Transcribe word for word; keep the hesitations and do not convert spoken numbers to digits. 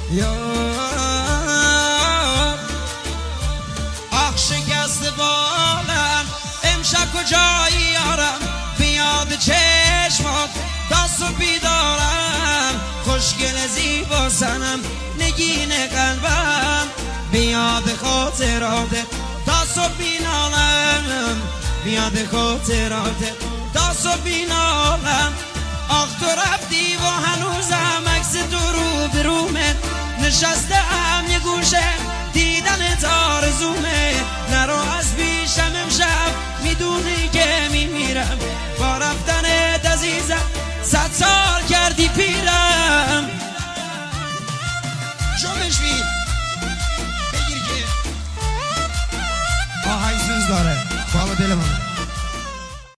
یا آخ شکست بالم امشب کجایی یارم بیاد چشمات دست و بیدارم خوشگل زیبا سنم نگین قلبم بیاد خاطرات دست و بینالم بیاد خاطرات دست و بینالم آخ تو رفتی و هنوزم عکس تو رو برومه نشستم یه گوشه دیدن تارزومه نرو از بیشم امشب میدونی که میمیرم با رفتنت عزیزم صد سال کردی پیرم جمعش بید بگیر که آهنگ سوز داره بالا دل من